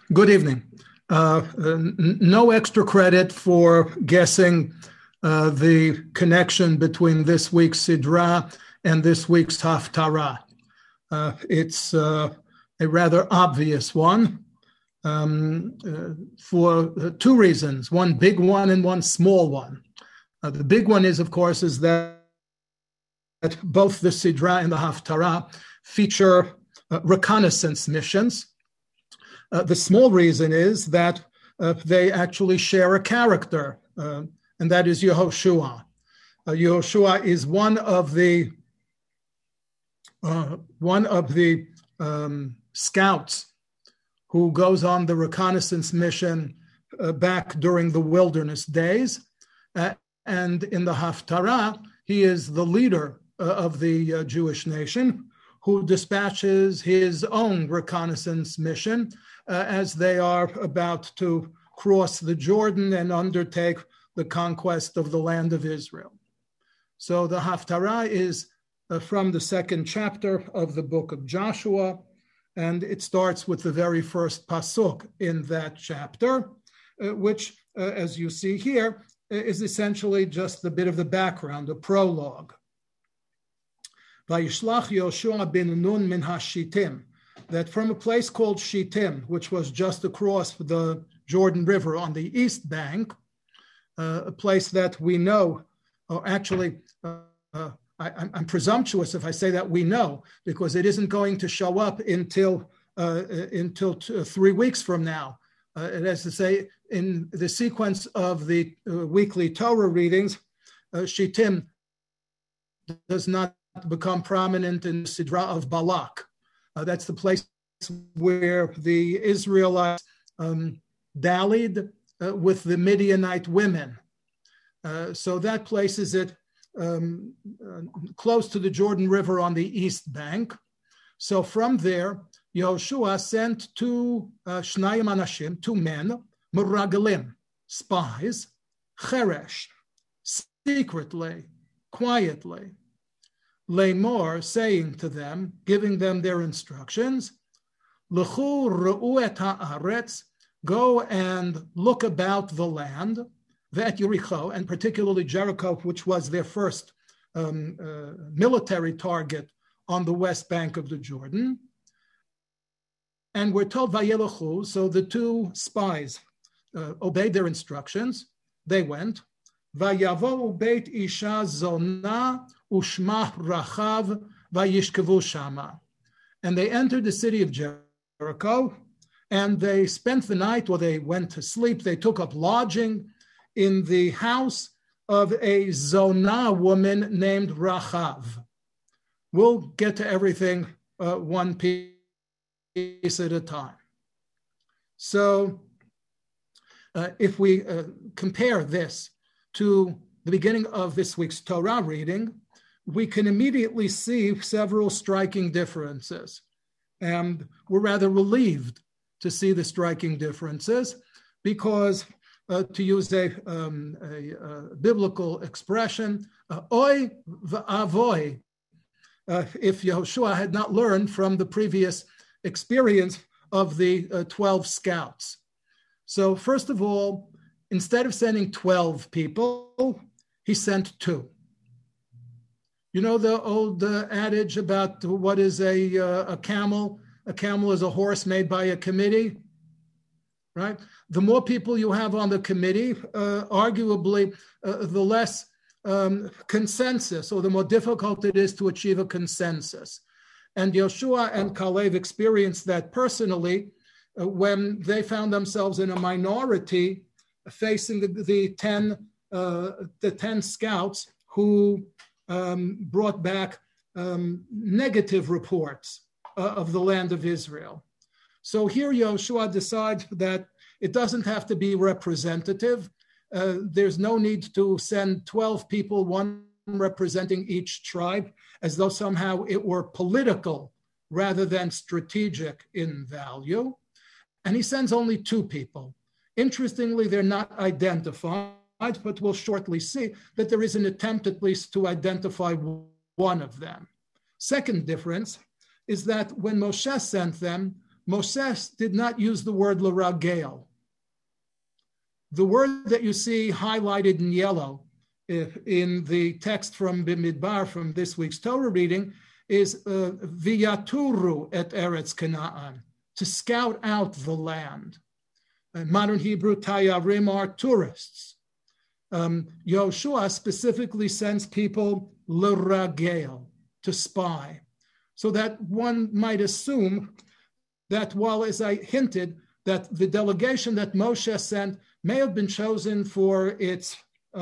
Good evening. No extra credit for guessing the connection between this week's Sidra and this week's Haftarah. It's a rather obvious one for two reasons, one big one and one small one. The big one is, of course, is that both the Sidra and the Haftarah feature reconnaissance missions. The small reason is that they actually share a character, and that is Yehoshua. Yehoshua is one of the scouts who goes on the reconnaissance mission back during the wilderness days, and in the Haftarah, he is the leader of the Jewish nation who dispatches his own reconnaissance mission as they are about to cross the Jordan and undertake the conquest of the land of Israel. So the Haftarah is from the second chapter of the book of Joshua, and it starts with the very first pasuk in that chapter, which, as you see here, is essentially just a bit of the background, a prologue. Vayishlach Yoshua bin Nun min ha-Shittim, that from a place called Shittim, which was just across the Jordan River on the east bank, a place that we know, or actually, I'm presumptuous if I say that we know, because it isn't going to show up until 3 weeks from now. It has to say, in the sequence of the weekly Torah readings, Shittim does not become prominent in the Sidra of Balak. That's the place where the Israelites dallied with the Midianite women. So that places it close to the Jordan River on the east bank. So from there, Yehoshua sent two Shnayim Anashim, two men, Meragalim, spies, Cheresh, secretly, quietly, Lemor, saying to them, giving them their instructions, L'chu re'u et ha'aretz, go and look about the land, ve'et Yericho, and particularly Jericho, which was their first military target on the west bank of the Jordan. And we're told Vayelochu, so the two spies obeyed their instructions. They went. Vayavo beit isha zona ushmah rachav vayishkevu shama. And they entered the city of Jericho, and they spent the night, or they went to sleep. They took up lodging in the house of a Zona woman named Rachav. We'll get to everything one piece at a time. So if we compare this to the beginning of this week's Torah reading, we can immediately see several striking differences. And we're rather relieved to see the striking differences because, to use a biblical expression, oy v'avoy, if Yehoshua had not learned from the previous experience of the 12 scouts. So first of all, instead of sending 12 people, he sent 2. You know the old adage about what is a camel? A camel is a horse made by a committee, right? The more people you have on the committee, arguably, the less consensus, or the more difficult it is to achieve a consensus. And Yehoshua and Kalev experienced that personally when they found themselves in a minority facing the 10 scouts who brought back negative reports of the land of Israel. So here Yehoshua decides that it doesn't have to be representative. There's no need to send 12 people, one representing each tribe, as though somehow it were political rather than strategic in value. And he sends only 2 people. Interestingly, they're not identified, but we'll shortly see that there is an attempt at least to identify one of them. Second difference is that when Moshe sent them, Moses did not use the word l'ragel. The word that you see highlighted in yellow in the text from Bimidbar, from this week's Torah reading, is viyaturu et Eretz Canaan, to scout out the land. In modern Hebrew, tayarim are tourists. Yoshua specifically sends people l'ragel, to spy. So that one might assume that while, as I hinted, that the delegation that Moshe sent may have been chosen for its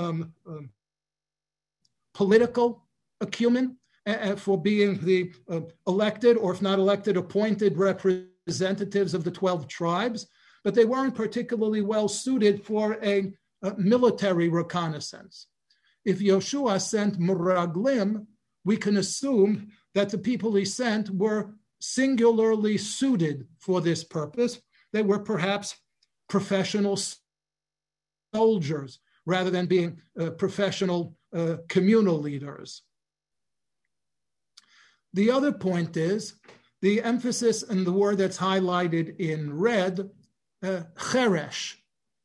political acumen, for being the elected, or if not elected, appointed representatives of the 12 tribes, but they weren't particularly well suited for a military reconnaissance. If Yoshua sent Meraglim, we can assume that the people he sent were singularly suited for this purpose. They were perhaps professional soldiers rather than being professional communal leaders. The other point is the emphasis in the word that's highlighted in red, cheresh,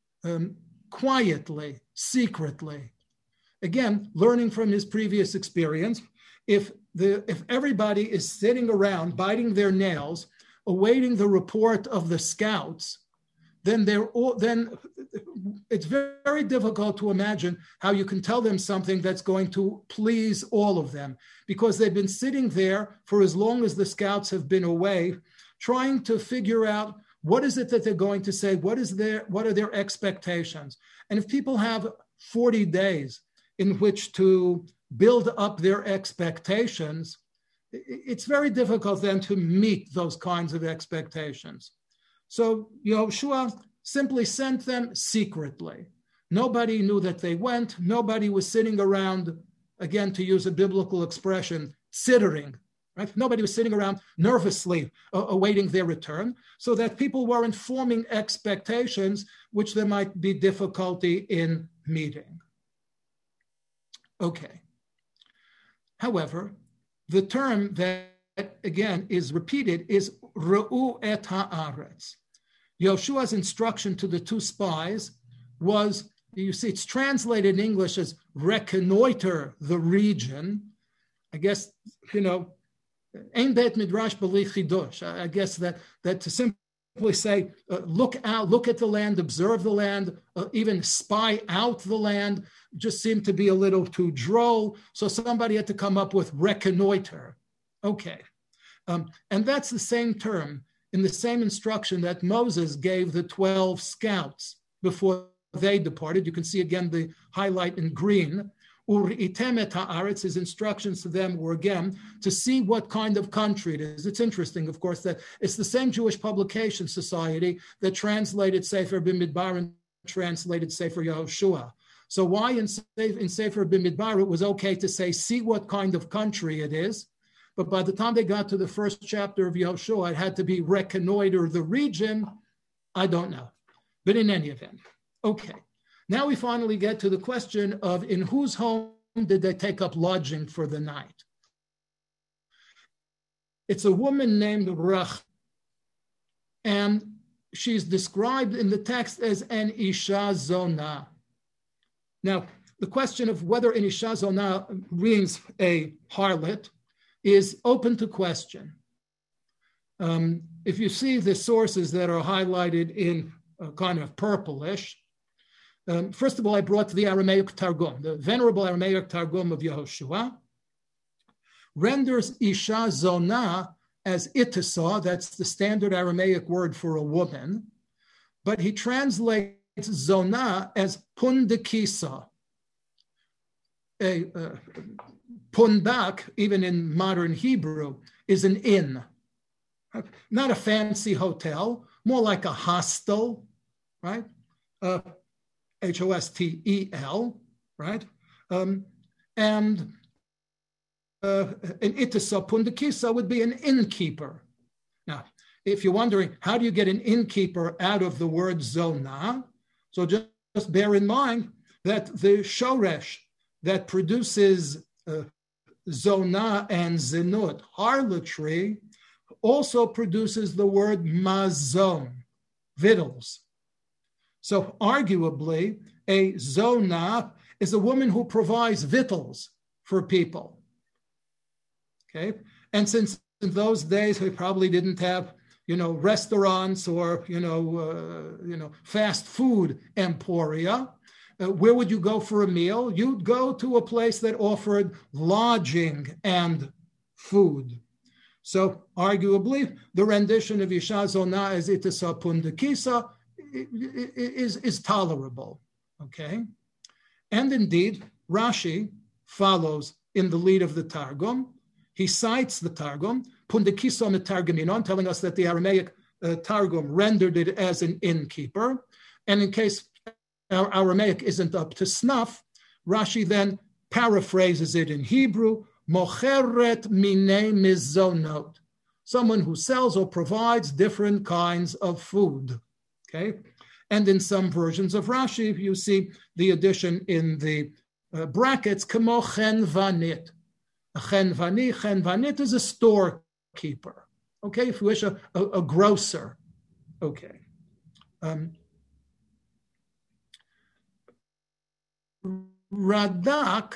quietly, secretly. Again, learning from his previous experience, if everybody is sitting around biting their nails, awaiting the report of the scouts, then it's very difficult to imagine how you can tell them something that's going to please all of them, because they've been sitting there for as long as the scouts have been away, trying to figure out what is it that they're going to say, what are their expectations. And if people have 40 days in which to build up their expectations, it's very difficult then to meet those kinds of expectations. So Yehoshua simply sent them secretly. Nobody knew that they went. Nobody was sitting around, again, to use a biblical expression, sittering. Right? Nobody was sitting around nervously awaiting their return, so that people weren't forming expectations which there might be difficulty in meeting. Okay. However, the term that, again, is repeated is Re'u et ha'aretz. Yoshua's instruction to the two spies was, you see, it's translated in English as reconnoiter the region. I guess, Ein Bet Midrash B'li Chidush. I guess that to simply say, look out, look at the land, observe the land, even spy out the land, just seemed to be a little too droll. So somebody had to come up with reconnoiter. Okay. And that's the same term in the same instruction that Moses gave the 12 scouts before they departed. You can see again the highlight in green. Uri'item et ha'aretz, his instructions to them were again to see what kind of country it is. It's interesting, of course, that it's the same Jewish publication society that translated Sefer Bimidbar and translated Sefer Yehoshua. So why in Sefer Bimidbar it was okay to say, see what kind of country it is, but by the time they got to the first chapter of Yehoshua, it had to be reconnoiter the region. I don't know. But in any event, okay. Now we finally get to the question of in whose home did they take up lodging for the night? It's a woman named Rach, and she's described in the text as an Isha Zona. Now, the question of whether an Isha Zona means a harlot is open to question. If you see the sources that are highlighted in kind of purplish, first of all, I brought the Aramaic Targum. The venerable Aramaic Targum of Yehoshua renders Isha Zona as Itisa, that's the standard Aramaic word for a woman, but he translates Zona as Pundakisa. Pundak, even in modern Hebrew, is an inn. Not a fancy hotel, more like a hostel, right? Hostel, right? And an itisa pundakisa would be an innkeeper. Now, if you're wondering, how do you get an innkeeper out of the word zona? So just bear in mind that the shoresh that produces zona and zinut, harlotry, also produces the word mazon, victuals. So arguably, a zona is a woman who provides victuals for people. Okay, and since in those days we probably didn't have, restaurants or fast food emporia, where would you go for a meal? You'd go to a place that offered lodging and food. So arguably, the rendition of Isha Zona as Itasa Pundakisa is tolerable. Okay, and indeed, Rashi follows in the lead of the Targum. He cites the Targum, Pundakiso Metargaminon, telling us that the Aramaic Targum rendered it as an innkeeper. And in case our Aramaic isn't up to snuff, Rashi then paraphrases it in Hebrew, Mocheret mine mizonot, someone who sells or provides different kinds of food. Okay, and in some versions of Rashi, you see the addition in the brackets, Kemo chen vanit. A chen vanit is a storekeeper. Okay, if you wish, a grocer. Okay. Radak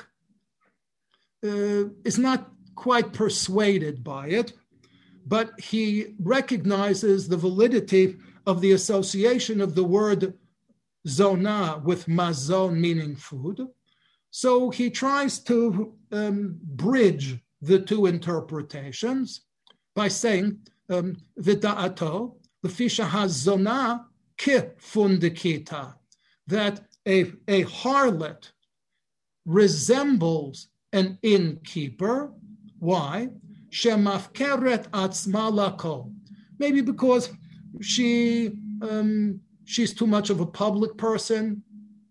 is not quite persuaded by it, but he recognizes the validity of the association of the word zona with mazon, meaning food. So he tries to bridge the two interpretations by saying, Vida'ato, l'fisha hazona ki fundikita, that a harlot resembles an innkeeper. Why? Shemafkeret atzma lako. Maybe because she's too much of a public person.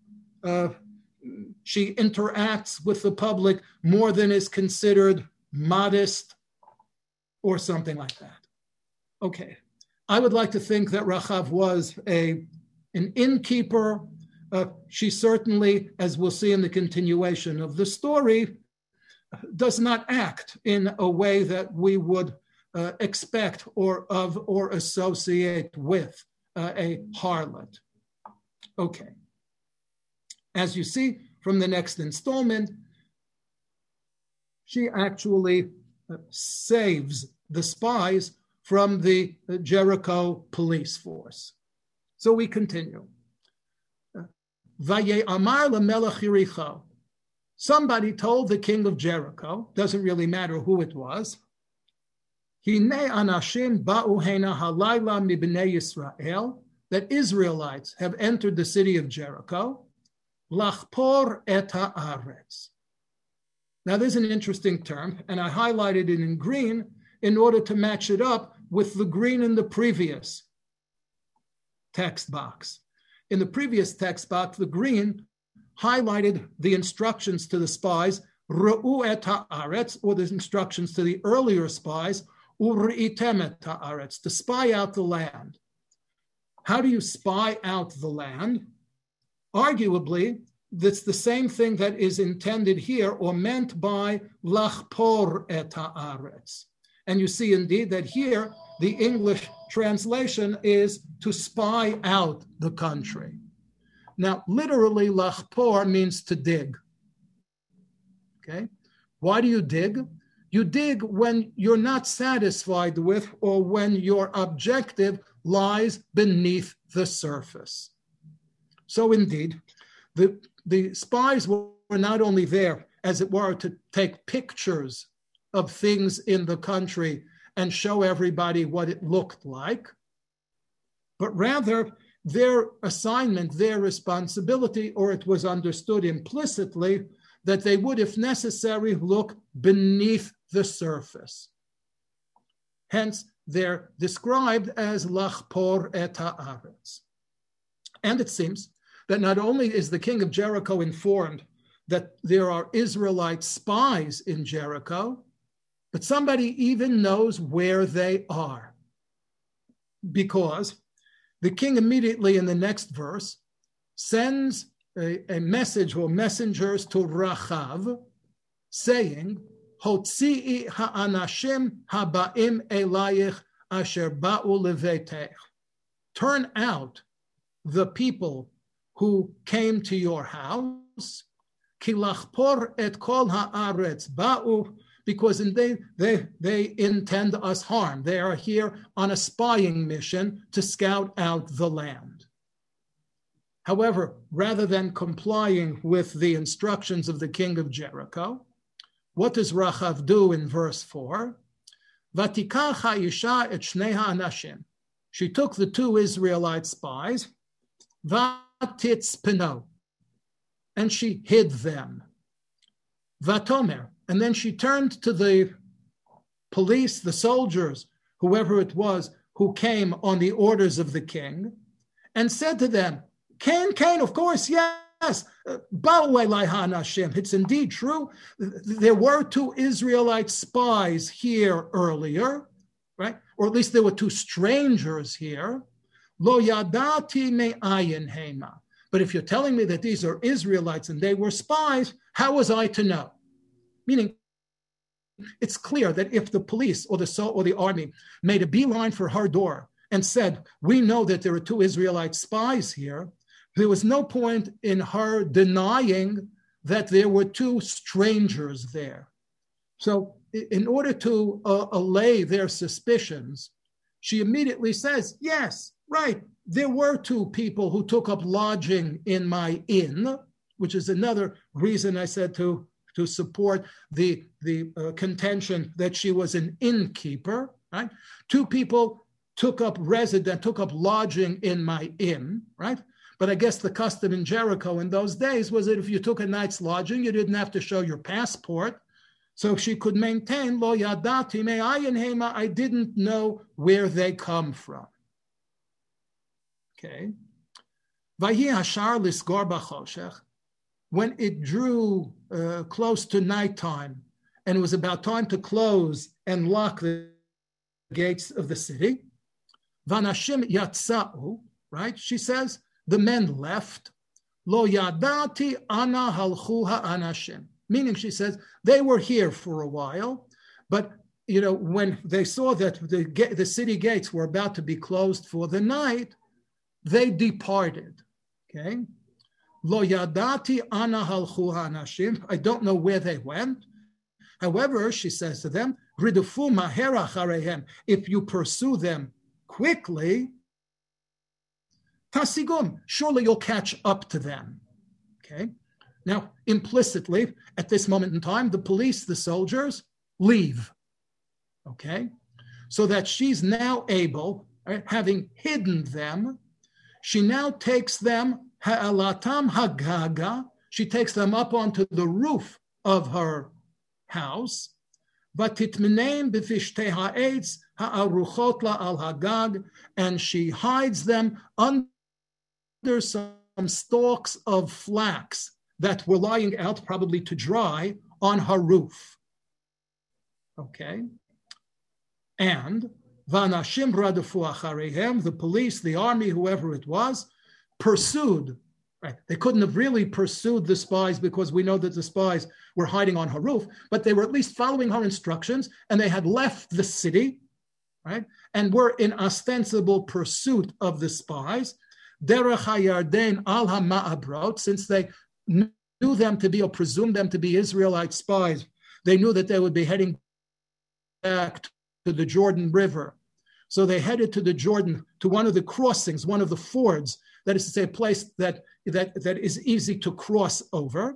She interacts with the public more than is considered modest or something like that. Okay. I would like to think that Rachav was an innkeeper. She certainly, as we'll see in the continuation of the story, does not act in a way that we would expect or associate with a harlot. Okay. As you see from the next installment, she actually saves the spies from the Jericho police force. So we continue. Vaye amar lemelech Yericho. Somebody told the king of Jericho, doesn't really matter who it was, Hine anashim ba'u hena halayla mibnei Yisrael, that Israelites have entered the city of Jericho, lachpor et haaretz. Now there's an interesting term, and I highlighted it in green in order to match it up with the green in the previous text box. In the previous text box, the green highlighted the instructions to the spies, Re'u et haaretz, or the instructions to the earlier spies, Uri'item et haaretz, to spy out the land. How do you spy out the land? Arguably, that's the same thing that is intended here or meant by lachpor et haaretz. And you see indeed that here the English translation is to spy out the country. Now, literally, lachpor means to dig. Okay? Why do you dig? You dig when you're not satisfied with or when your objective lies beneath the surface. So indeed, the spies were not only there, as it were, to take pictures of things in the country and show everybody what it looked like, but rather their assignment, their responsibility, or it was understood implicitly that they would, if necessary, look beneath the surface. Hence, they're described as lachpor et haaretz. And it seems that not only is the king of Jericho informed that there are Israelite spies in Jericho, but somebody even knows where they are. Because the king immediately in the next verse sends a message or messengers to Rachav saying, Hotzi'i ha'anashim haba'im elayich asher ba'u leveitech. Turn out the people who came to your house, ki lachpor et kol ha'aretz ba'u, because they intend us harm. They are here on a spying mission to scout out the land. However, rather than complying with the instructions of the king of Jericho, what does Rachav do in verse 4? Vatikach ha'isha et shnei ha'anashim. She took the two Israelite spies, vatitzpeno, and she hid them. Vatomer, and then she turned to the police, the soldiers, whoever it was, who came on the orders of the king, and said to them, Cain, of course, yes. It's indeed true. There were two Israelite spies here earlier, right? Or at least there were two strangers here. Lo yadati me'ayin hema. But if you're telling me that these are Israelites and they were spies, how was I to know? Meaning, it's clear that if the police or the army made a beeline for her door and said, we know that there are two Israelite spies here, there was no point in her denying that there were two strangers there. So in order to allay their suspicions, she immediately says, yes, right, there were two people who took up lodging in my inn, which is another reason I said to support the contention that she was an innkeeper, right? Two people took up lodging in my inn, right? But I guess the custom in Jericho in those days was that if you took a night's lodging, you didn't have to show your passport. So she could maintain, lo yadati me'ayin hema, I didn't know where they come from. Okay. Vayi hashar lisgor b'choshech. When it drew close to nighttime and it was about time to close and lock the gates of the city, vanashim yatsa'u, right? She says, the men left. Lo yadati ana halchu ha'anashim. Meaning, she says, they were here for a while, but when they saw that the city gates were about to be closed for the night, they departed. Okay? Lo yadati ana halchu ha'anashim. I don't know where they went. However, she says to them, ridufu maher achareihem. If you pursue them quickly, tasigum, surely you'll catch up to them. Okay? Now, implicitly, at this moment in time, the police, the soldiers, leave. Okay? So that she's now able, right, having hidden them, she now takes them, ha'alatam hagaga, she takes them up onto the roof of her house, vatitmeneim b'fishtei ha'etz ha'aruchot la al hagag, and she hides them under some stalks of flax that were lying out, probably to dry, on her roof. Okay? And vanashim radafu achareihem, the police, the army, whoever it was, pursued. Right? They couldn't have really pursued the spies because we know that the spies were hiding on her roof, but they were at least following her instructions, and they had left the city, right? And were in ostensible pursuit of the spies. Derech HaYarden al HaMa'abrot, since they knew them to be, or presumed them to be Israelite spies, they knew that they would be heading back to the Jordan River. So they headed to the Jordan, to one of the crossings, one of the fords, that is to say, a place that is easy to cross over.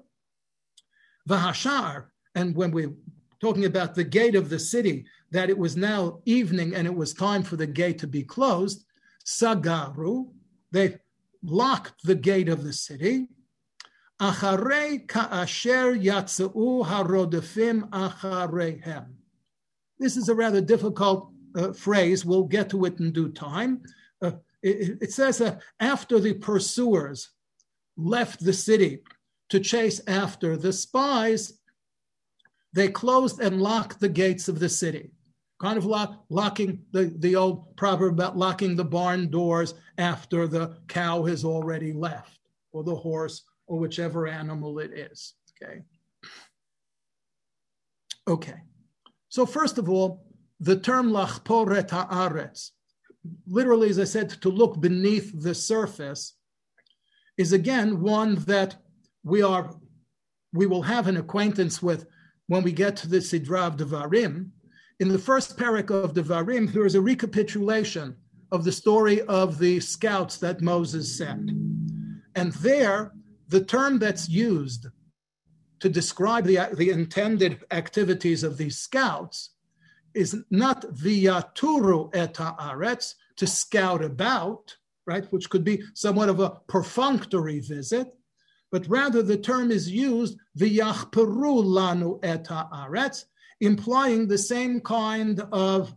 Vahashar, and when we're talking about the gate of the city, that it was now evening and it was time for the gate to be closed, Sagaru, they locked the gate of the city. Acharei ka'asher yatzeu harodefim achareihem. This is a rather difficult phrase. We'll get to it in due time. It says that after the pursuers left the city to chase after the spies, they closed and locked the gates of the city. Kind of locking the old proverb about locking the barn doors after the cow has already left, or the horse, or whichever animal it is. Okay. Okay. So first of all, the term lachpor et haaretz, literally, as I said, to look beneath the surface, is again one that we will have an acquaintance with when we get to the Sidra of Devarim. In the first parak of Devarim, there is a recapitulation of the story of the scouts that Moses sent. And there, the term that's used to describe the intended activities of these scouts is not v'yaturu et haaretz, to scout about, right, which could be somewhat of a perfunctory visit, but rather the term is used v'yachperu lanu et haaretz, implying the same kind of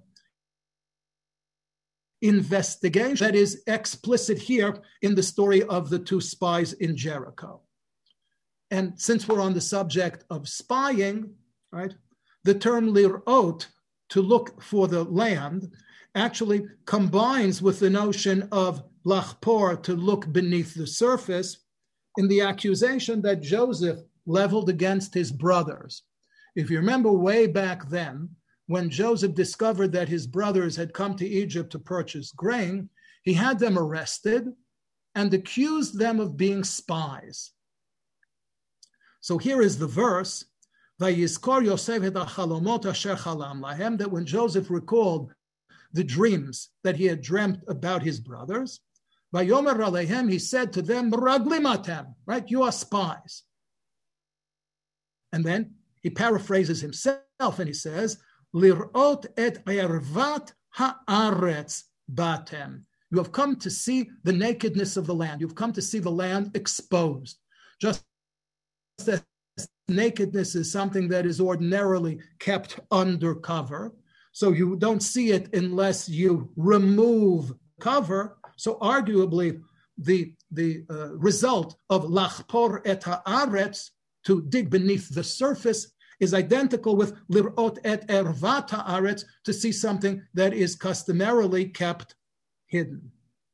investigation that is explicit here in the story of the two spies in Jericho. And since we're on the subject of spying, right, the term lir'ot, to look for the land, actually combines with the notion of lachpor, to look beneath the surface, in the accusation that Joseph leveled against his brothers. If you remember way back then, when Joseph discovered that his brothers had come to Egypt to purchase grain, he had them arrested and accused them of being spies. So here is the verse, Vayizkor Yosef et hachalomot asher chalam lahem, that when Joseph recalled the dreams that he had dreamt about his brothers, Vayomer aleihem, he said to them, Meraglim atem, right? You are spies. And then he paraphrases himself and he says, Lirot et ervat haaretz batem. You have come to see the nakedness of the land. You've come to see the land exposed. Just as nakedness is something that is ordinarily kept under cover, so you don't see it unless you remove cover. So arguably, the result of lachpor et haaretz, to dig beneath the surface, is identical with lirot et ervat haaretz, to see something that is customarily kept hidden.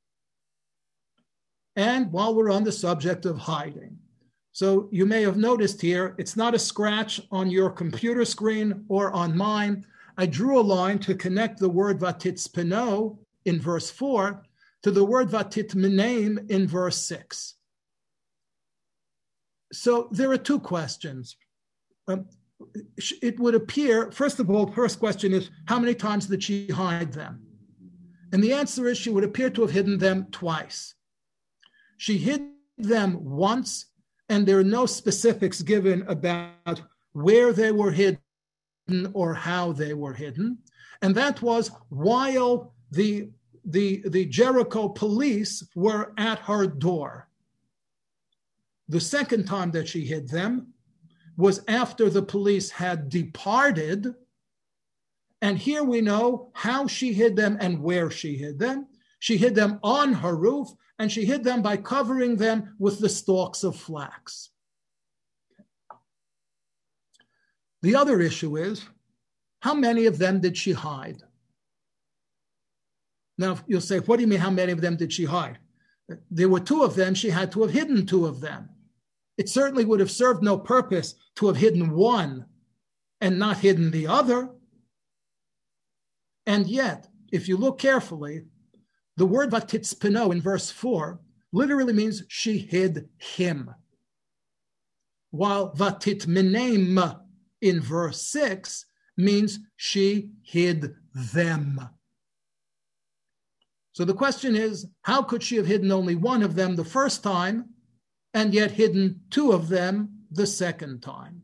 And while we're on the subject of hiding, so you may have noticed here, it's not a scratch on your computer screen or on mine. I drew a line to connect the word vatitzpeno in verse 4 to the word vatitmeneim in verse 6. So there are two questions. It would appear, first of all, first question is, how many times did she hide them? And the answer is, she would appear to have hidden them twice. She hid them once, and there are no specifics given about where they were hidden or how they were hidden. And that was while the Jericho police were at her door. The second time that she hid them was after the police had departed. And here we know how she hid them and where she hid them. She hid them on her roof, and she hid them by covering them with the stalks of flax. The other issue is, how many of them did she hide? Now, you'll say, what do you mean, how many of them did she hide? There were two of them. She had to have hidden two of them. It certainly would have served no purpose to have hidden one and not hidden the other. And yet, if you look carefully, the word vatitzpeno in verse 4 literally means she hid him, while vatitmeneim in verse 6 means she hid them. So the question is, how could she have hidden only one of them the first time and yet hidden two of them the second time?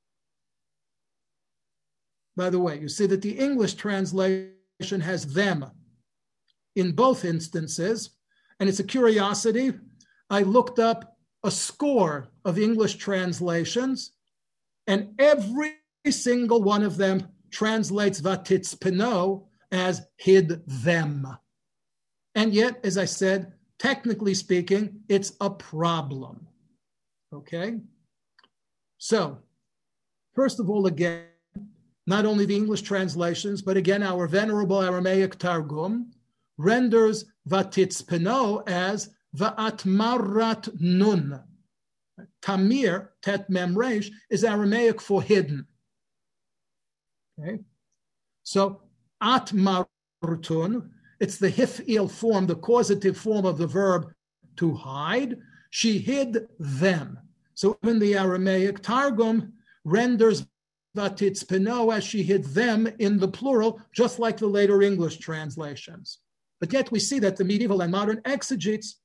By the way, you see that the English translation has them in both instances, and it's a curiosity. I looked up a score of English translations, and every single one of them translates vatitzpeno as hid them. And yet, as I said, technically speaking, it's a problem. Okay? So, first of all, again, not only the English translations, but again, our venerable Aramaic Targum renders vatitzpeno as va'atmarat nun. Tamir, tet mem resh, is Aramaic for hidden. Okay, so at marutun, it's the hif'il form, the causative form of the verb to hide. She hid them. So even the Aramaic Targum renders vatitzpeno as she hid them in the plural, just like the later English translations. But yet we see that the medieval and modern exegetes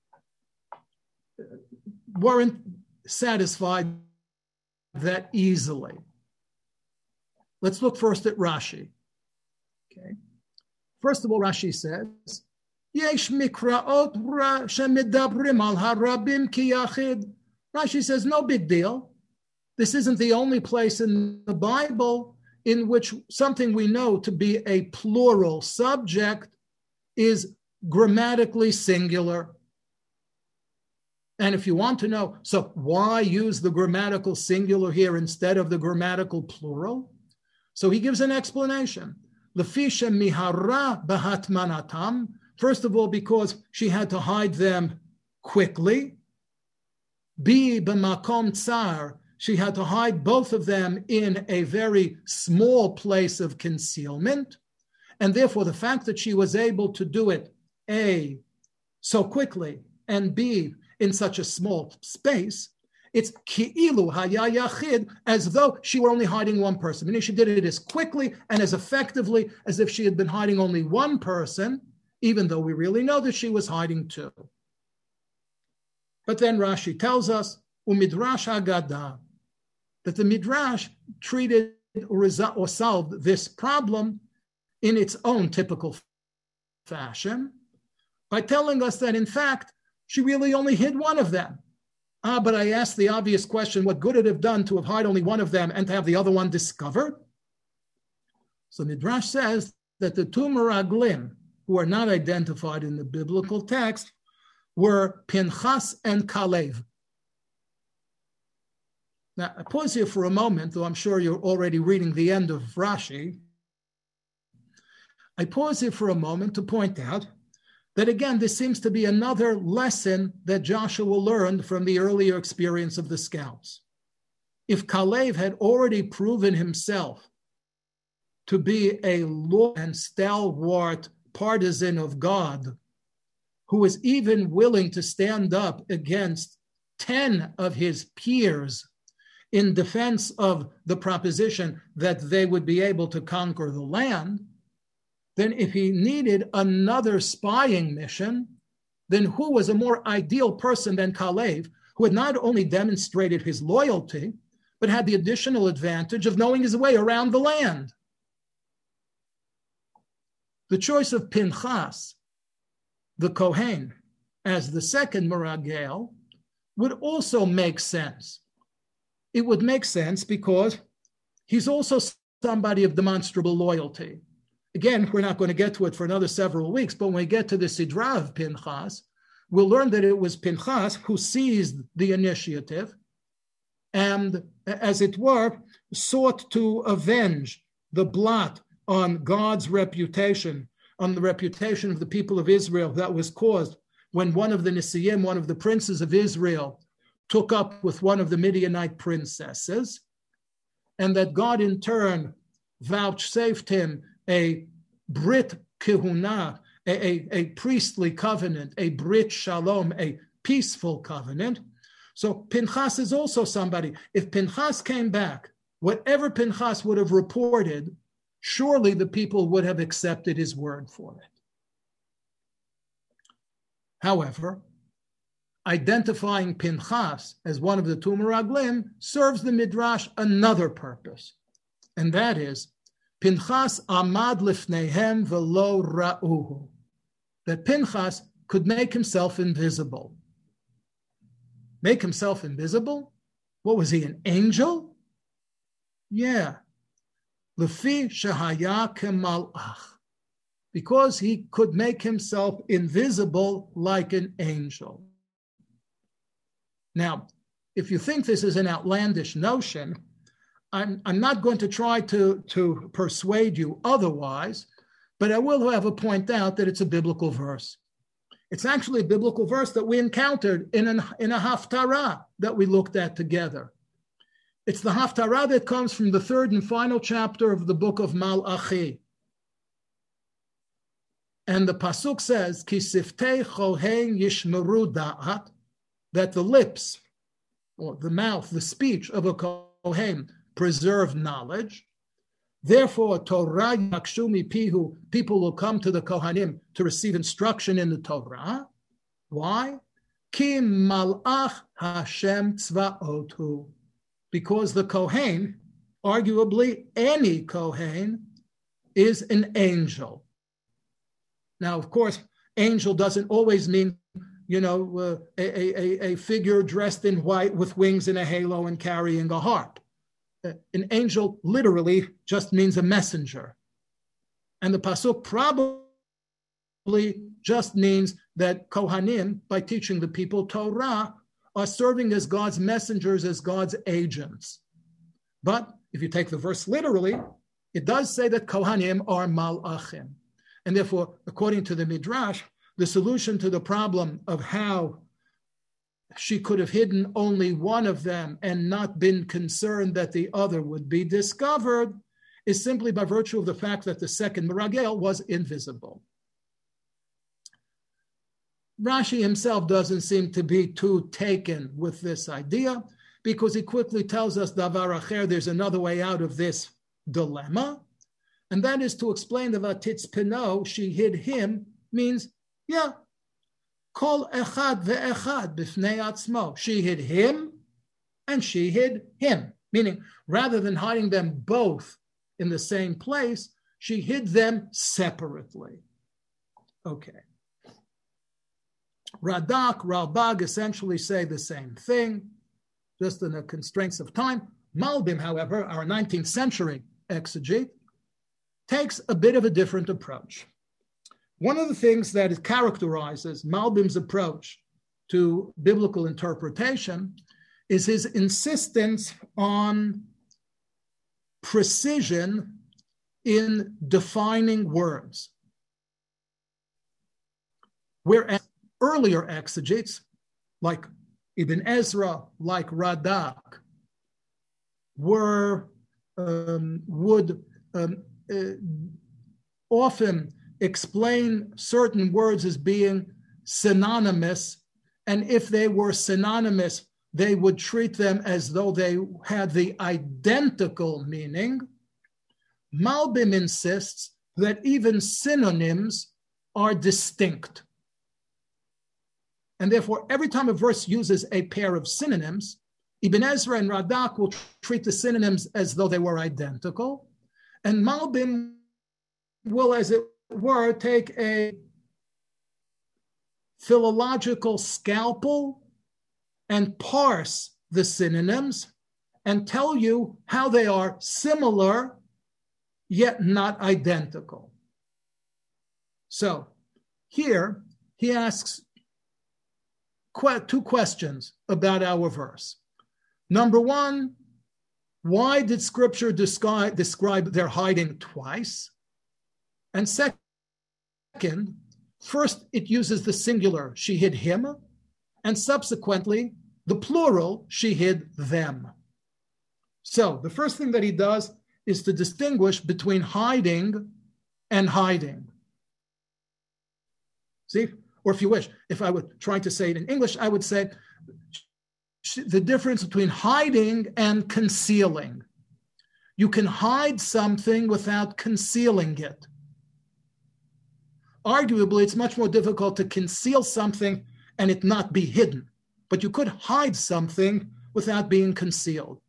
weren't satisfied that easily. Let's look first at Rashi. Okay. First of all, Rashi says, Yesh mikraot shemedabrim al harabim ki yachid. Rashi says, no big deal. This isn't the only place in the Bible in which something we know to be a plural subject is grammatically singular. And if you want to know, so why use the grammatical singular here instead of the grammatical plural? So he gives an explanation. Lefisha mihara bahatmanatam. First of all, because she had to hide them quickly. B b'makom tsar. She had to hide both of them in a very small place of concealment. And therefore, the fact that she was able to do it, A, so quickly, and B, in such a small space, it's ki'ilu haya yachid, as though she were only hiding one person. Meaning she did it as quickly and as effectively as if she had been hiding only one person, even though we really know that she was hiding two. But then Rashi tells us, umidrash haggadah, that the Midrash treated or solved this problem in its own typical fashion by telling us that, in fact, she really only hid one of them. But I asked the obvious question, what good it have done to have hid only one of them and to have the other one discovered? So Midrash says that the two meraglim, who are not identified in the biblical text, were Pinchas and Kalev. Now, I pause here for a moment, though I'm sure you're already reading the end of Rashi. I pause here for a moment to point out that, again, this seems to be another lesson that Joshua learned from the earlier experience of the scouts. If Kalev had already proven himself to be a loyal and stalwart partisan of God, who was even willing to stand up against 10 of his peers in defense of the proposition that they would be able to conquer the land, then if he needed another spying mission, then who was a more ideal person than Kalev, who had not only demonstrated his loyalty, but had the additional advantage of knowing his way around the land? The choice of Pinchas, the Kohen, as the second Meragel would also make sense. It would make sense because he's also somebody of demonstrable loyalty. Again, we're not going to get to it for another several weeks, but when we get to the Sidra of Pinchas, we'll learn that it was Pinchas who seized the initiative and, as it were, sought to avenge the blot on God's reputation, on the reputation of the people of Israel that was caused when one of the Nisiyim, one of the princes of Israel, took up with one of the Midianite princesses, and that God in turn vouchsafed him a Brit Kehuna, a priestly covenant, a Brit Shalom, a peaceful covenant. So Pinchas is also somebody. If Pinchas came back, whatever Pinchas would have reported, surely the people would have accepted his word for it. However, identifying Pinchas as one of the two Meraglim serves the Midrash another purpose, and that is Pinchas amad lifneihem velo ra'uhu, that Pinchas could make himself invisible. Make himself invisible? What was he, an angel? Yeah. Lefi shehaya kemalach, because he could make himself invisible like an angel. Now, if you think this is an outlandish notion, I'm not going to try to persuade you otherwise, but I will, however, point out that it's a biblical verse. It's actually a biblical verse that we encountered in a haftarah that we looked at together. It's the Haftarah that comes from the third and final chapter of the book of Malachi. And the pasuk says, "Ki siftei kohen yishmeru da'at," that the lips, or the mouth, the speech of a kohen preserve knowledge. Therefore, Torah yakshu mipihu, people will come to the Kohanim to receive instruction in the Torah. Why? Ki malach Hashem tzvaotu, because the Kohen, arguably any Kohen, is an angel. Now, of course, angel doesn't always mean, a figure dressed in white with wings and a halo and carrying a harp. An angel literally just means a messenger. And the pasuk probably just means that Kohanim, by teaching the people Torah, are serving as God's messengers, as God's agents. But if you take the verse literally, it does say that Kohanim are malachim. And therefore, according to the Midrash, the solution to the problem of how she could have hidden only one of them and not been concerned that the other would be discovered is simply by virtue of the fact that the second Meragel was invisible. Rashi himself doesn't seem to be too taken with this idea, because he quickly tells us, Davar Acher, there's another way out of this dilemma, and that is to explain that Vatitz Pino, she hid him, means, Kol echad ve'echad b'fnei atzmo. She hid him and she hid him. Meaning, rather than hiding them both in the same place, she hid them separately. Okay. Radak, Ralbag essentially say the same thing, just in the constraints of time. Malbim, however, our 19th century exegete, takes a bit of a different approach. One of the things that characterizes Malbim's approach to biblical interpretation is his insistence on precision in defining words. Whereas earlier exegetes, like Ibn Ezra, like Radak, would often explain certain words as being synonymous, and if they were synonymous, they would treat them as though they had the identical meaning. Malbim insists that even synonyms are distinct. And therefore, every time a verse uses a pair of synonyms, Ibn Ezra and Radak will treat the synonyms as though they were identical, and Malbim will, as it were, take a philological scalpel and parse the synonyms and tell you how they are similar yet not identical. So here he asks two questions about our verse. Number one, why did Scripture describe their hiding twice? And second, first it uses the singular, she hid him, and subsequently the plural, she hid them. So the first thing that he does is to distinguish between hiding and hiding. See, or if you wish, if I were trying to say it in English, I would say the difference between hiding and concealing. You can hide something without concealing it. Arguably, it's much more difficult to conceal something and it not be hidden, but you could hide something without being concealed.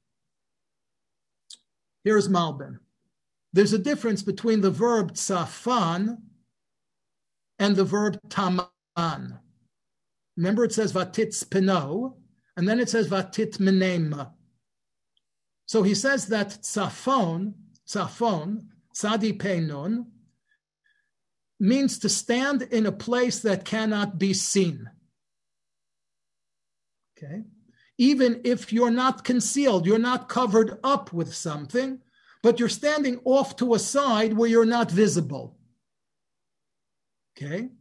Here's Malbim. There's a difference between the verb tzafan and the verb taman. Remember, it says vatitz peno, and then it says vatit menem. So he says that tzafon, tzadi peinon, means to stand in a place that cannot be seen. Okay? Even if you're not concealed, you're not covered up with something, but you're standing off to a side where you're not visible. Okay?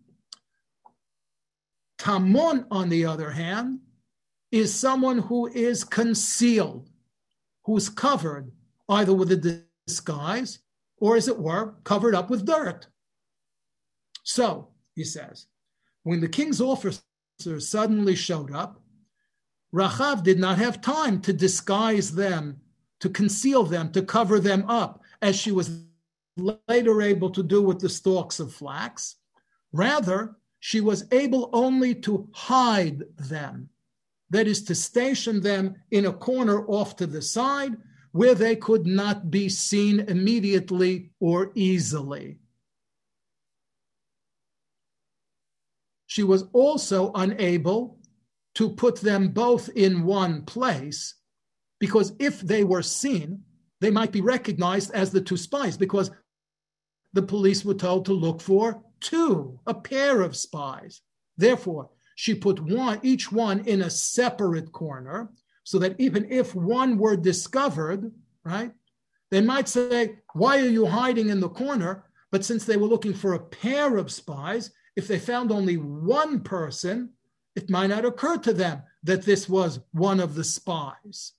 Tamon, on the other hand, is someone who is concealed, who's covered either with a disguise or, as it were, covered up with dirt. So, he says, when the king's officers suddenly showed up, Rachav did not have time to disguise them, to conceal them, to cover them up, as she was later able to do with the stalks of flax. Rather, she was able only to hide them. That is, to station them in a corner off to the side where they could not be seen immediately or easily. She was also unable to put them both in one place, because if they were seen, they might be recognized as the two spies, because the police were told to look for a pair of spies. Therefore, she put each one in a separate corner, so that even if one were discovered, right, they might say, why are you hiding in the corner? But since they were looking for a pair of spies, if they found only one person, it might not occur to them that this was one of the spies.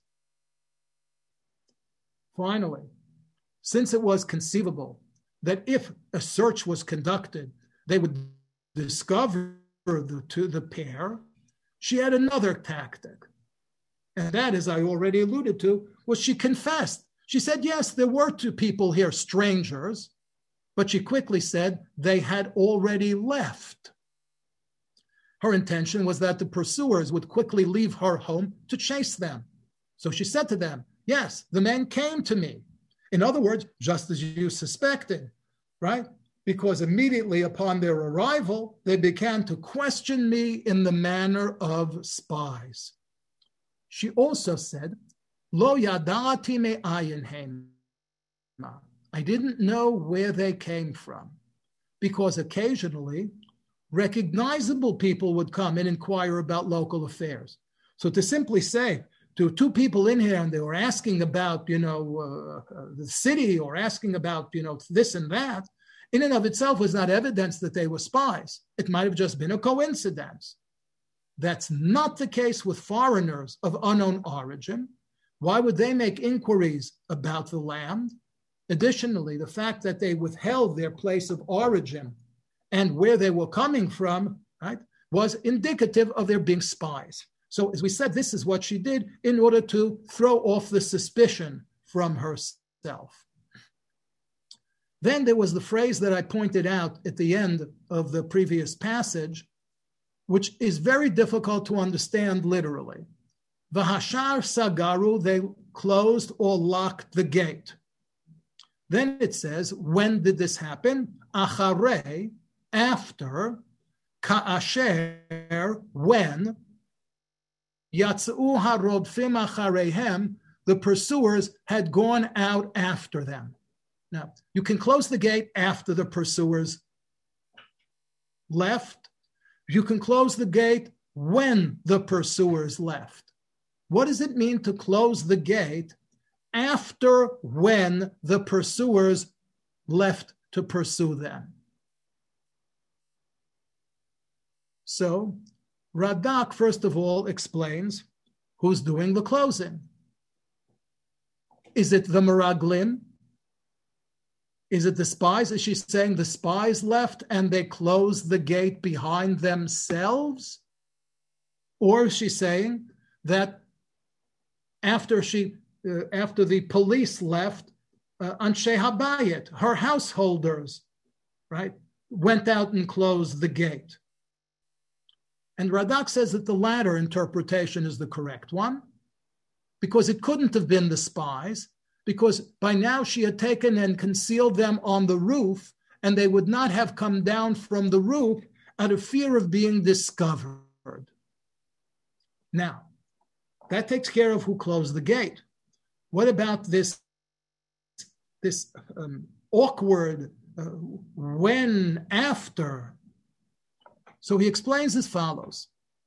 Finally, since it was conceivable that if a search was conducted, they would discover the pair, she had another tactic. And that, as I already alluded to, was she confessed. She said, yes, there were two people here, strangers, but she quickly said they had already left. Her intention was that the pursuers would quickly leave her home to chase them. So she said to them, yes, the men came to me. In other words, just as you suspected, right? Because immediately upon their arrival, they began to question me in the manner of spies. She also said, Lo yadati me'ayin hema. I didn't know where they came from, because occasionally recognizable people would come and inquire about local affairs. So to simply say to two people in here and they were asking about, the city, or asking about, this and that, in and of itself was not evidence that they were spies. It might have just been a coincidence. That's not the case with foreigners of unknown origin. Why would they make inquiries about the land? Additionally, the fact that they withheld their place of origin and where they were coming from, right, was indicative of their being spies. So as we said, this is what she did in order to throw off the suspicion from herself. Then there was the phrase that I pointed out at the end of the previous passage, which is very difficult to understand literally. V'hashar sagaru, they closed or locked the gate. Then it says, when did this happen? Acharei, after, ka'asher, when, yatz'u harodfim achareihem, the pursuers had gone out after them. Now, you can close the gate after the pursuers left. You can close the gate when the pursuers left. What does it mean to close the gate after when the pursuers left to pursue them? So Radak, first of all, explains who's doing the closing. Is it the Meraglim? Is it the spies? Is she saying the spies left and they closed the gate behind themselves? Or is she saying that after the police left, Anshe Habayit, her householders, right, went out and closed the gate? And Radak says that the latter interpretation is the correct one, because it couldn't have been the spies, because by now she had taken and concealed them on the roof, and they would not have come down from the roof out of fear of being discovered. Now, that takes care of who closed the gate. What about this awkward when, after? So he explains as follows.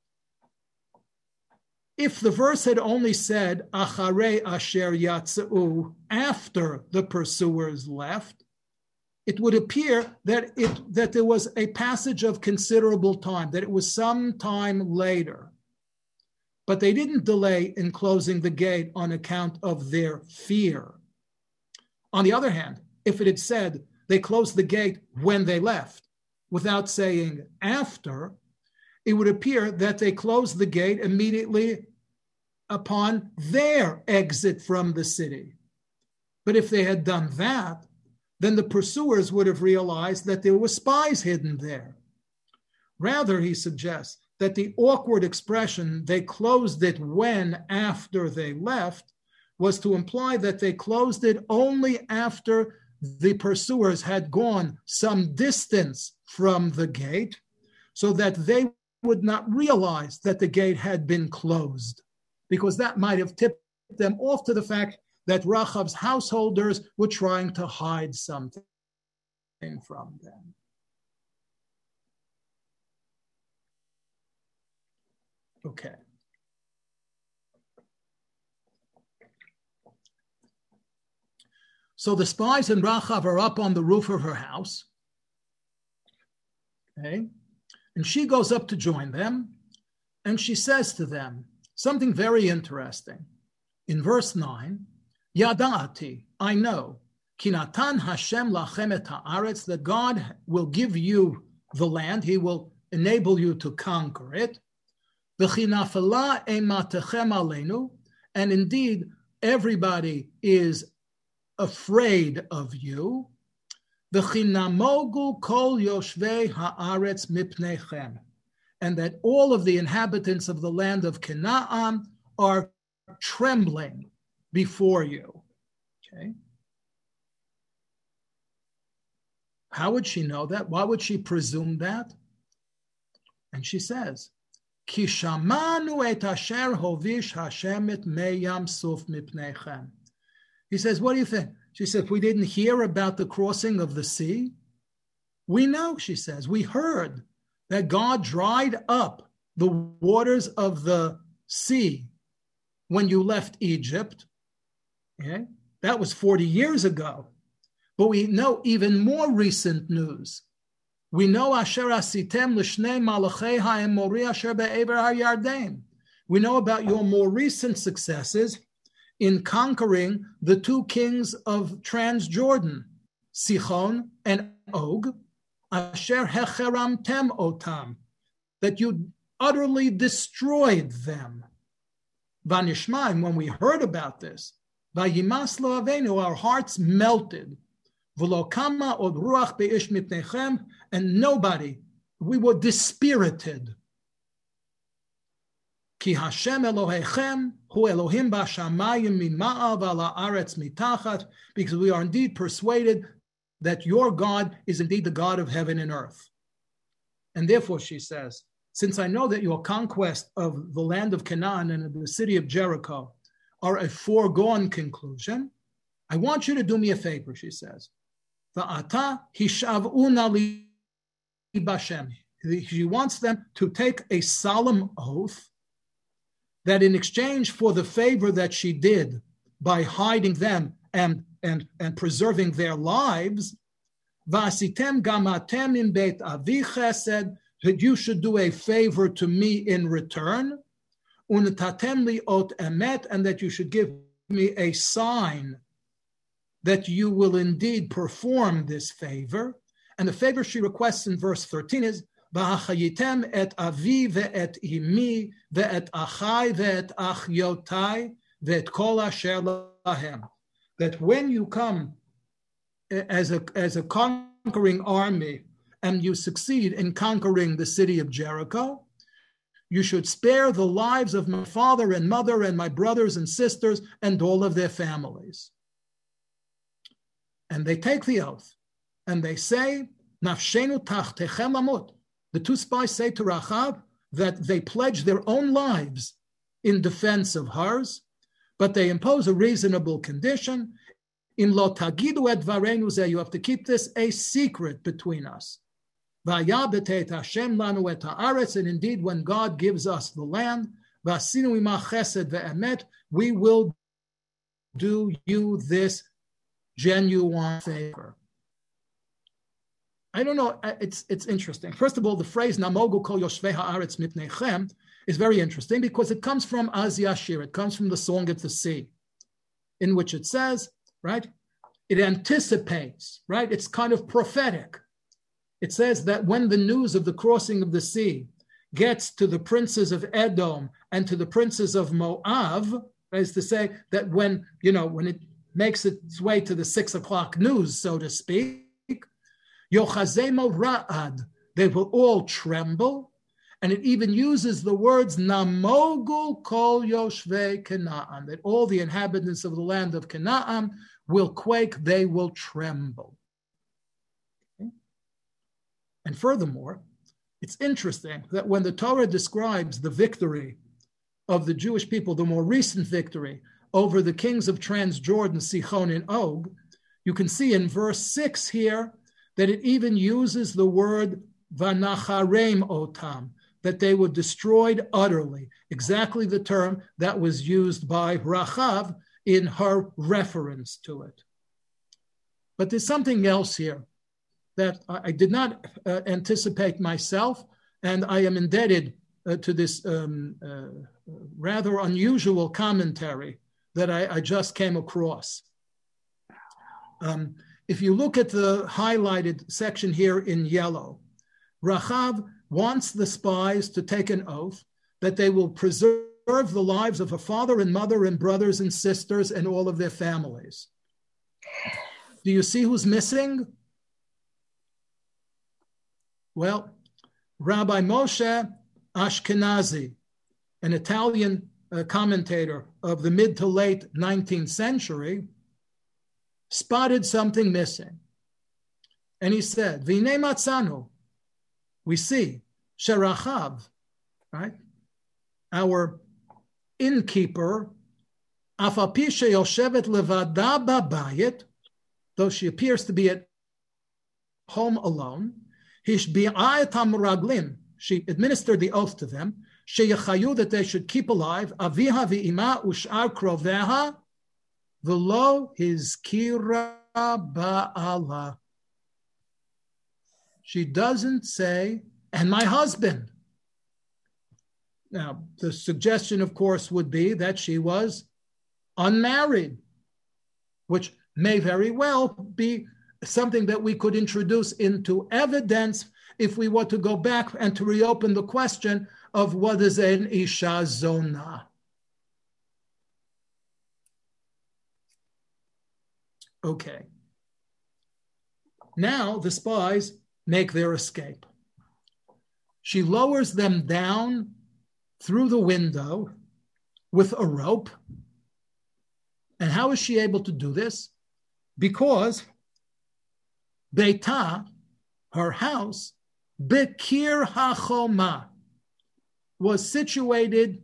If the verse had only said, Acharei asher yatzeu, after the pursuers left, it would appear that there was a passage of considerable time, that it was some time later. but they didn't delay in closing the gate on account of their fear. On the other hand, if it had said they closed the gate when they left, without saying after, it would appear that they closed the gate immediately upon their exit from the city. But if they had done that, then the pursuers would have realized that there were spies hidden there. Rather, he suggests that the awkward expression, they closed it when after they left, was to imply that they closed it only after the pursuers had gone some distance from the gate, so that they would not realize that the gate had been closed, because that might have tipped them off to the fact that Rachav's householders were trying to hide something from them. Okay. So the spies and Rachav are up on the roof of her house. Okay. And she goes up to join them, and she says to them something very interesting. In verse 9, Yada'ati, I know, ki natan Hashem lachem et haaretz, that God will give you the land, He will enable you to conquer it. V'chi nafela eimatechem aleinu, and indeed everybody is afraid of you. V'chi namogu kol yoshvei haaretz mipnechem, and that all of the inhabitants of the land of Canaan are trembling before you. Okay. How would she know that? Why would she presume that? And she says, Ki shamanu et asher hovish Hashem et meyam suf mipnechem. He says, what do you think? She said, we didn't hear about the crossing of the sea. We know, she says, we heard that God dried up the waters of the sea when you left Egypt. Okay? That was 40 years ago. But we know even more recent news. We know Asher asitem l'shnei malachei ha'emori asher be'ever ha'yarden. We know about your more recent successes in conquering the two kings of Transjordan, Sichon and Og, Asher hecheramtem otam, that you utterly destroyed them. Vanishmaim, when we heard about this, vayimas lo avenu, our hearts melted. V'lo kama od ruach beish mipnechem, and nobody, we were dispirited. Ki Hashem Elohechem hu Elohim b'shamayim mima'av ala aretz mitachat, because we are indeed persuaded that your God is indeed the God of heaven and earth. And therefore, she says, since I know that your conquest of the land of Canaan and of the city of Jericho are a foregone conclusion, I want you to do me a favor, she says. Va'ata hishav'una li b'Hashem. She wants them to take a solemn oath that in exchange for the favor that she did by hiding them and preserving their lives, v'asitem gamatem in beit avi chesed, that you should do a favor to me in return, unetatem li ot emet, and that you should give me a sign that you will indeed perform this favor. And the favor she requests in verse 13 is, V'achayitem et avi ve'et imi ve'et achai ve'et achyotai ve'et kol asher lahem. That when you come as a conquering army and you succeed in conquering the city of Jericho, you should spare the lives of my father and mother and my brothers and sisters and all of their families. And they take the oath and they say, Nafshenu tachtechem lamut. The two spies say to Rachav that they pledge their own lives in defense of hers, but they impose a reasonable condition. Im lo tagidu et dvarenu zeh, you have to keep this a secret between us. Vayabet Hashem lanu et haaretz, and indeed when God gives us the land, v'asinu imach chesed ve'emet, we will do you this genuine favor. I don't know, it's interesting. First of all, the phrase namogu kol yoshvei haaretz mipnechem is very interesting because it comes from Az Yashir, it comes from the Song of the Sea, in which it says, right, it anticipates, right, it's kind of prophetic. It says that when the news of the crossing of the sea gets to the princes of Edom and to the princes of Moab, that is to say that when it makes its way to the 6 o'clock news, so to speak, Yochazemo Ra'ad, they will all tremble. And it even uses the words Namogul Kol Yoshvei Canaan, that all the inhabitants of the land of Canaan will quake, they will tremble. Okay? And furthermore, it's interesting that when the Torah describes the victory of the Jewish people, the more recent victory over the kings of Transjordan, Sichon and Og, you can see in verse 6 here that it even uses the word Vanacharem Otam, that they were destroyed utterly, exactly the term that was used by Rachav in her reference to it. But there's something else here that I did not anticipate myself, and I am indebted to this rather unusual commentary that I just came across. If you look at the highlighted section here in yellow, Rachav wants the spies to take an oath that they will preserve the lives of her father and mother and brothers and sisters and all of their families. Do you see who's missing? Well, Rabbi Moshe Ashkenazi, an Italian commentator of the mid to late 19th century, spotted something missing. And he said, V'nei matzanu, we see, Sherachav, right? Our innkeeper, Afapi sheyoshevet levada babayit, though she appears to be at home alone, hishbi'a et hamraglim, she administered the oath to them, sheyechayu, that they should keep alive, aviha v'ima ushar kroveha, v'lo hizkira ba'ala. She doesn't say, and my husband. Now, the suggestion, of course, would be that she was unmarried, which may very well be something that we could introduce into evidence if we were to go back and to reopen the question of what is an Isha Zona. Okay. Now the spies make their escape. She lowers them down through the window with a rope. And how is she able to do this? Because Beita, her house, Bekir HaChoma, was situated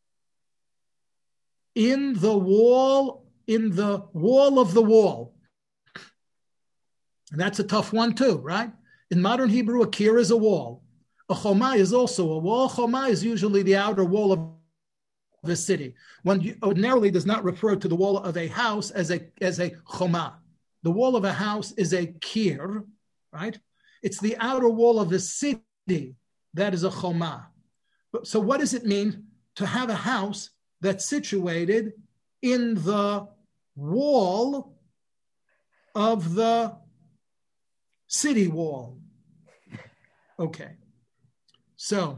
in the wall of the wall. And that's a tough one too, right? In modern Hebrew, a kir is a wall. A choma is also a wall. Choma is usually the outer wall of the city. One ordinarily does not refer to the wall of a house as a choma. The wall of a house is a kir, right? It's the outer wall of the city that is a choma. So what does it mean to have a house that's situated in the wall of the city wall? Okay, so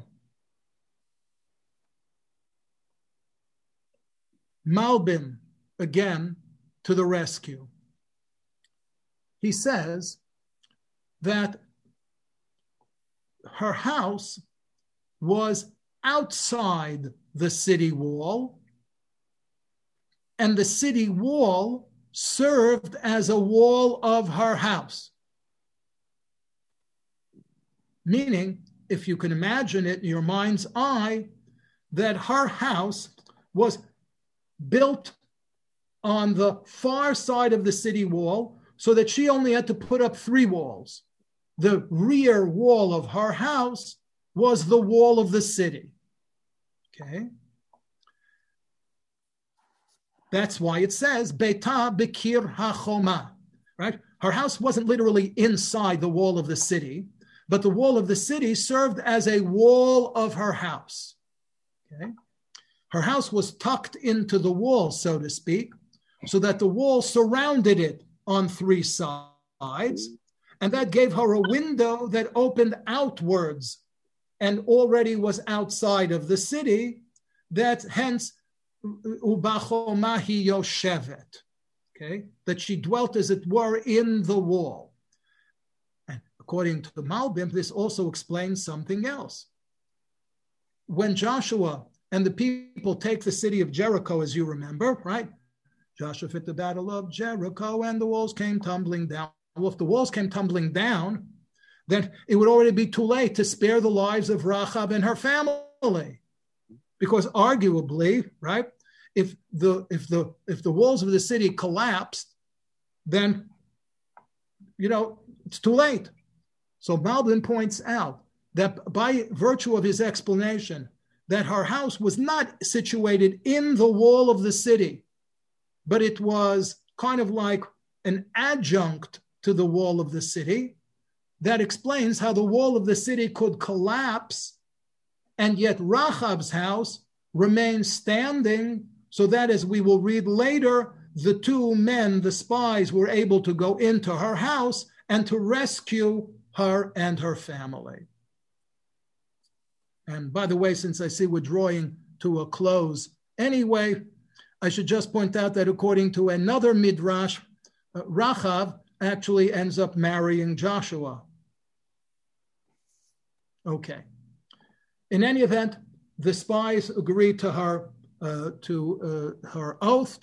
Malbim, again, to the rescue. He says that her house was outside the city wall, and the city wall served as a wall of her house. Meaning, if you can imagine it in your mind's eye, that her house was built on the far side of the city wall so that she only had to put up 3 walls. The rear wall of her house was the wall of the city. Okay? That's why it says, Beita Bekir HaChoma, right? Her house wasn't literally inside the wall of the city, but the wall of the city served as a wall of her house. Okay. Her house was tucked into the wall, so to speak, so that the wall surrounded it on three sides, and that gave her a window that opened outwards and already was outside of the city, that hence, ubachomahi yoshevet, okay, that she dwelt, as it were, in the wall. And according to the Malbim, this also explains something else. When Joshua and the people take the city of Jericho, as you remember, right? Joshua fit the battle of Jericho and the walls came tumbling down. Well, if the walls came tumbling down, then it would already be too late to spare the lives of Rahab and her family. Because arguably, right, if the walls of the city collapsed, then, it's too late. So Malbim points out that by virtue of his explanation, that her house was not situated in the wall of the city, but it was kind of like an adjunct to the wall of the city. That explains how the wall of the city could collapse, and yet Rahab's house remains standing, so that, as we will read later, the two men, the spies, were able to go into her house and to rescue her and her family. And by the way, since I see we're drawing to a close anyway, I should just point out that according to another midrash, Rahab actually ends up marrying Joshua. Okay. In any event, the spies agreed to her her oath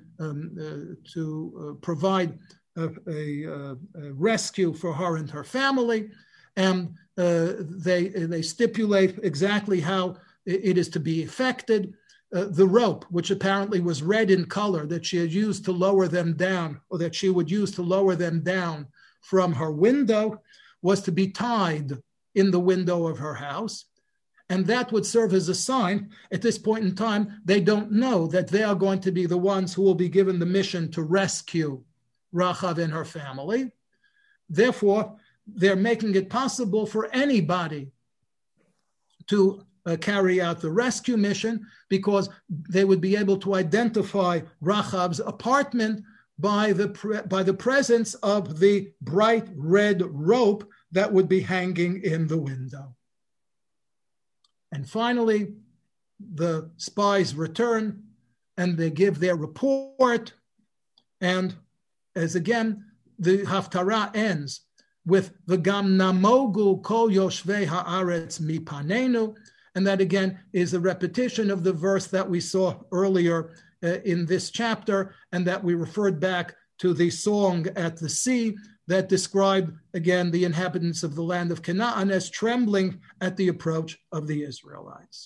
to provide a rescue for her and her family, and they stipulate exactly how it is to be effected. The rope, which apparently was red in color, that she had used to lower them down, or that she would use to lower them down from her window, was to be tied in the window of her house. And that would serve as a sign. At this point in time, they don't know that they are going to be the ones who will be given the mission to rescue Rahab and her family. Therefore, they're making it possible for anybody to carry out the rescue mission, because they would be able to identify Rahab's apartment by the presence of the bright red rope that would be hanging in the window. And finally, the spies return and they give their report. And as again, the Haftarah ends with V'gam namogu kol yoshvei haaretz mipanenu. And that again is a repetition of the verse that we saw earlier in this chapter, and that we referred back to the song at the sea that described again the inhabitants of the land of Canaan as trembling at the approach of the Israelites.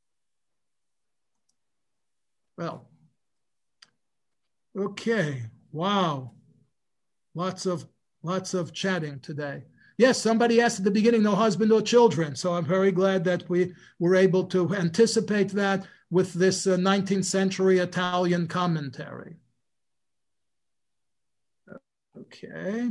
Well, okay, wow, lots of chatting today. Yes, somebody asked at the beginning, no husband or children. So I'm very glad that we were able to anticipate that with this 19th century Italian commentary. Okay.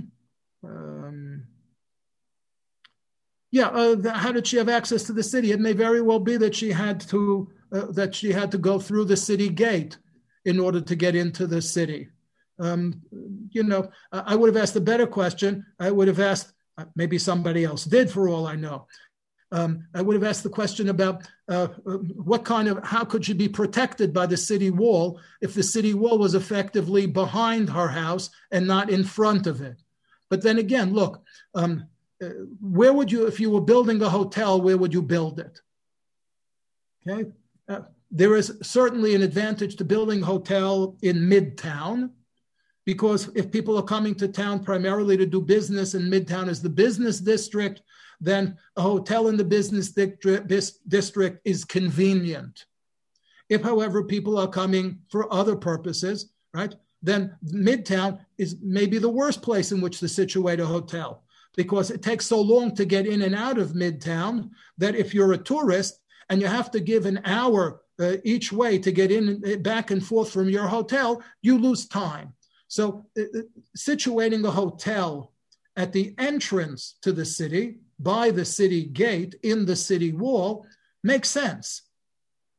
How did she have access to the city? It may very well be that she had to go through the city gate in order to get into the city. I would have asked a better question. I would have asked, maybe somebody else did for all I know. I would have asked the question about how could she be protected by the city wall if the city wall was effectively behind her house and not in front of it. But then again, look, where would you, if you were building a hotel, where would you build it? Okay, there is certainly an advantage to building a hotel in Midtown, because if people are coming to town primarily to do business, and Midtown is the business district, then a hotel in the business district is convenient. If, however, people are coming for other purposes, right, then Midtown is maybe the worst place in which to situate a hotel, because it takes so long to get in and out of Midtown that if you're a tourist and you have to give an hour each way to get in back and forth from your hotel, you lose time. So situating a hotel at the entrance to the city, by the city gate, in the city wall, makes sense.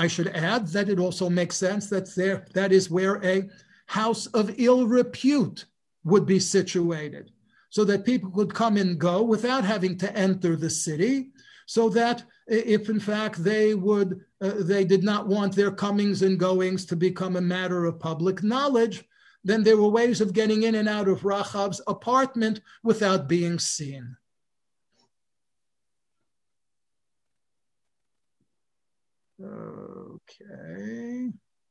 I should add that it also makes sense that is where a house of ill repute would be situated, so that people could come and go without having to enter the city, so that if in fact they did not want their comings and goings to become a matter of public knowledge, then there were ways of getting in and out of Rachav's apartment without being seen. Okay.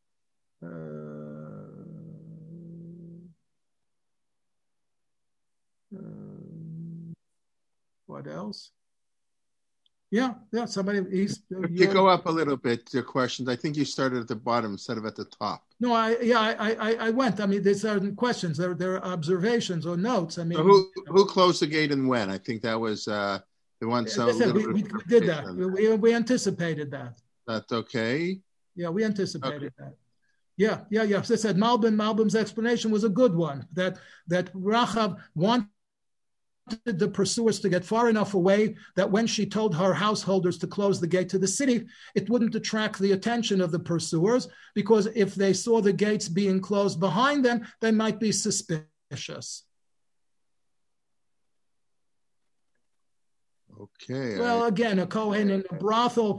What else? Yeah. Somebody. If you go up a little bit, your questions. I think you started at the bottom instead of at the top. No, I went. I mean, there's certain questions. There are observations or notes. I mean, so who closed the gate and when? I think that was the one. So we did that. We anticipated that. That's okay. Yeah, we anticipated that. Yeah. As I said, Malbim's explanation was a good one. That Rachav wanted the pursuers to get far enough away that when she told her householders to close the gate to the city, it wouldn't attract the attention of the pursuers, because if they saw the gates being closed behind them, they might be suspicious. Okay. Well, again, a Kohen in a brothel,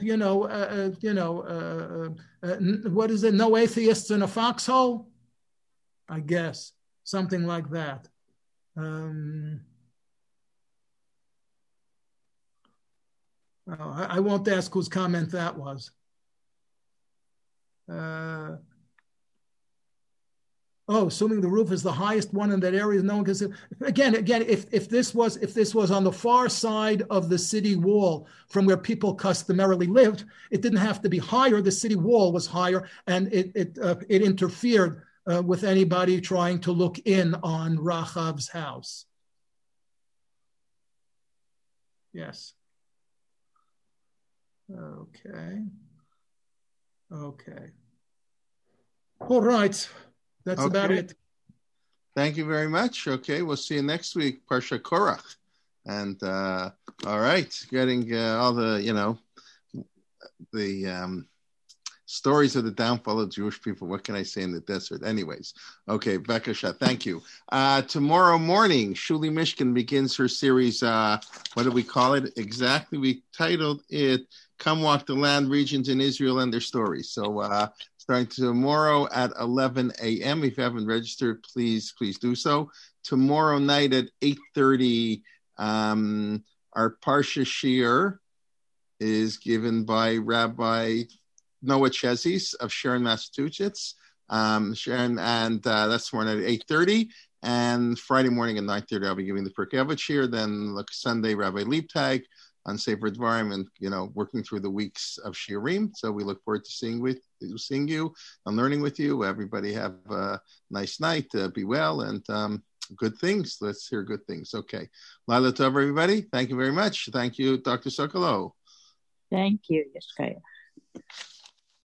what is it? No atheists in a foxhole? I guess. Something like that. I won't ask whose comment that was. Assuming the roof is the highest one in that area, no one can see. Again, if this was on the far side of the city wall from where people customarily lived, it didn't have to be higher. The city wall was higher, and it interfered with anybody trying to look in on Rachav's house. Yes. Okay. All right. That's about it. Thank you very much. Okay, we'll see you next week, Parsha Korach. And all right, getting all the, the stories of the downfall of Jewish people. What can I say in the desert? Anyways, okay, Bekasha, thank you. Tomorrow morning, Shuli Mishkin begins her series. What do we call it exactly? We titled it Come Walk the Land, Regions in Israel and Their Stories. So starting tomorrow at 11 a.m. If you haven't registered, please do so. Tomorrow night at 8:30, our Parsha Shir is given by Rabbi Noah Chezis of Sharon, Massachusetts. Sharon, and that's tomorrow night at 8:30. And Friday morning at 9:30, I'll be giving the Pirkei Avot Shir. Then Sunday, Rabbi Liebtag on Sefer Dvarim, and working through the weeks of Shirim. So we look forward to seeing you and learning with you. Everybody have a nice night. Be well, and good things. Let's hear good things. Okay. Laila Tov, everybody. Thank you very much. Thank you, Dr. Sokolow. Thank you, Yeshaya.